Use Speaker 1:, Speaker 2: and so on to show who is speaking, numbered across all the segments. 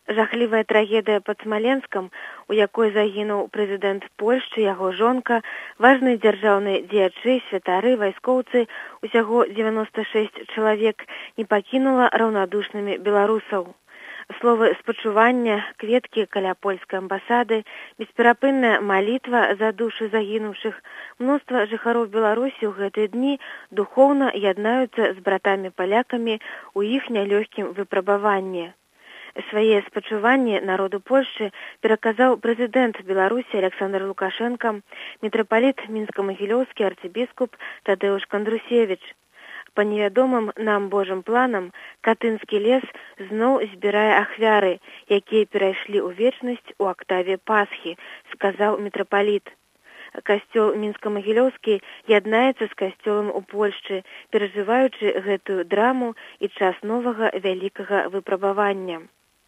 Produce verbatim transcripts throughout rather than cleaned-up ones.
Speaker 1: Жахлівая трагедыя пад Смаленскам, у якой загінуў прэзідэнт Польшчы, яго жонка, важныя дзяржаўныя дзеячы, святары, вайскоўцы, усяго дзевяноста шэсць чалавек, не пакінула раўнадушнымі беларусаў. Словы спачування, кветкі каля польскай амбасады, бесперапынная малітва за душы загінуўшых, мноства жыхароў Беларусі ў гэтыя дні духоўна яднаюцца з братамі-палякамі ў іх нялёгкім выпрабаванні. Свае спачуванні народу Польшчы пераказаў прэзідэнт Беларусі Александр Лукашенко, мітрапаліт мінска-магілёўскі арцыбіскуп Тадэуш Кандрусевіч. Па невядомым нам Божым планам Катынскі лес зноў збірае ахвяры, якія перайшлі ў вечнасць у актаве Пасхі, сказаў мітрапаліт. Касцёл мінска-магілёўскі яднаецца з касцёлам у Польшчы, перажываючы гэтую драму і час новага вялікага выпрабавання.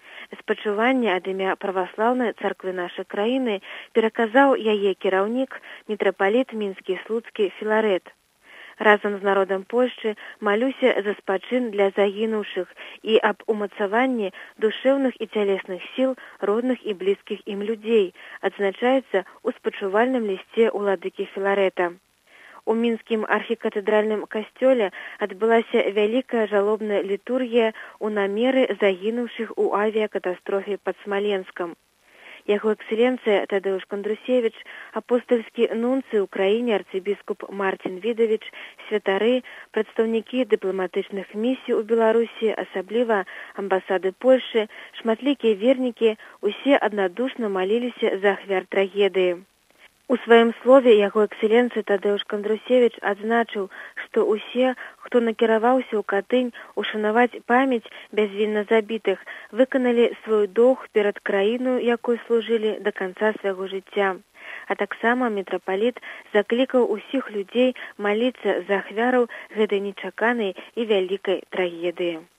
Speaker 1: Спачуванне ад імя праваслаўнай царквы нашай краіны пераказаў яе кіраўнік мітрапаліт мінскі слуцкі Філарэт. Разам з народам Польшчы малюся за спачын для загінуўшых і аб умацаванні душэўных і цялесных сіл родных і блізкіх ім людзей, адзначаецца ў спачувальным лісце ўладыкі Філарэта. У мінскім архікатэдральным касцёле адбылася вялікая жалобная літургія ў намеры загінуўшых у авіякатастрофе пад Смаленскам. Яго экселенцыя Тадэуш Кандрусевіч, апостальскі нунцый ў краіне арцыбіскуп Марцін Відавіч, святары, прадстаўнікі дыпламатычных місій у Беларусі, асабліва амбасады Польшы, шматлікія вернікі, усе аднадушна маліліся за ахвяр трагедыі. У сваім слове яго экселенцыя Тадэуш Кандрусевіч адзначыў, што ўсе, хто накіраваўся ў Катынь ушанаваць памяць бязвінна забітых, выканалі свой доўг перад краіною, якой служылі да канца свайго жыцця. А таксама мітрапаліт заклікаў усіх людзей маліцца за ахвяраў гэтай нечаканай і вялікай трагедыі.